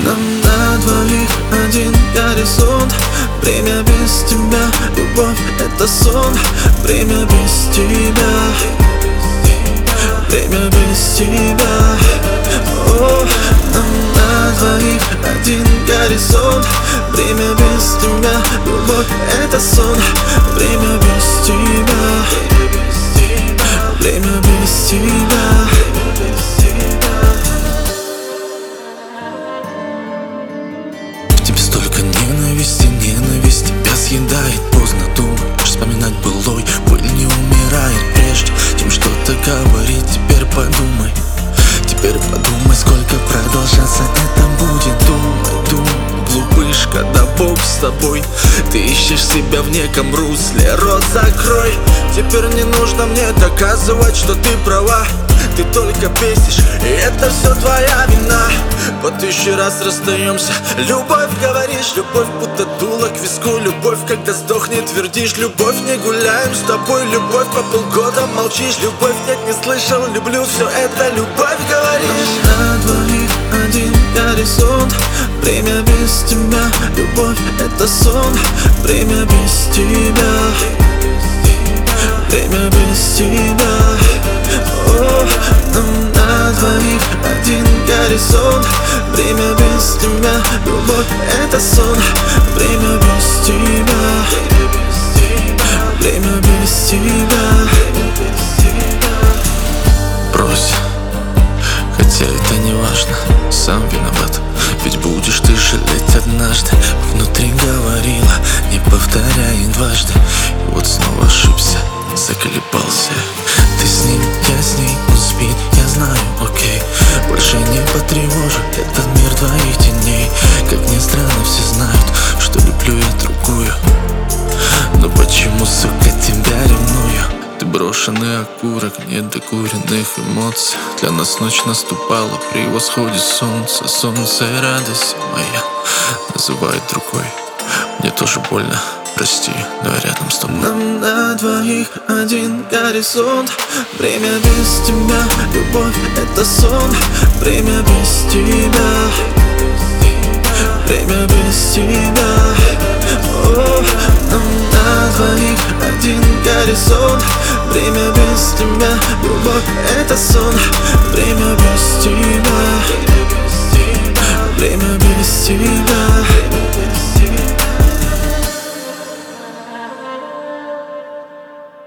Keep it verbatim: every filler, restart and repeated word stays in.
Нам на двоих один горизонт. Время без тебя, любовь — это сон. Время без тебя, время без тебя. О, нам на двоих один горизонт. Время без тебя, любовь — это сон. Время без тебя, время без тебя. Столько ненависти, ненависть тебя съедает. Поздно думаешь, вспоминать былой. Боль не умирает прежде, чем что-то говорить. Теперь подумай, теперь подумай, сколько продолжаться это будет. Думай, думай, глупышка, да Бог с тобой. Ты ищешь себя в неком русле, рот закрой. Теперь не нужно мне доказывать, что ты права. Ты только бесишь, и это все твоя вина. По тысяче раз расстаемся. Любовь, говоришь, любовь будто дуло к виску. Любовь, когда сдохнет, твердишь. Любовь, не гуляем с тобой. Любовь, по полгода молчишь. Любовь, нет, не слышал, люблю, все это любовь, говоришь. На двоих один горизонт. Время без тебя, любовь — это сон. Время без тебя, время без тебя. О, нам на двоих один горизонт. Время без тебя, любовь — это сон. Время без тебя, время без тебя. Брось, хотя это не важно, сам виноват. Ведь будешь ты жалеть однажды. Внутри говорила, не повторяй дважды. И вот снова ошибся, заколебался. Ты с ним, я с ней, он спит, я знаю, окей. Больше не потревожу этот мир твоих теней. Как ни странно, все знают, что люблю я другую. Но почему, сука, тебя ревную? Ты брошенный окурок, недокуренных эмоций. Для нас ночь наступала при восходе солнца. Солнце и радость моя называет другой. Мне тоже больно, прости, но я рядом с тобой. Нам на двоих один горизонт. Время без тебя, любовь — это сон. Время без тебя, время без тебя. О, нам на двоих один горизонт. Время без тебя, любовь — это сон. Время без тебя, время без тебя.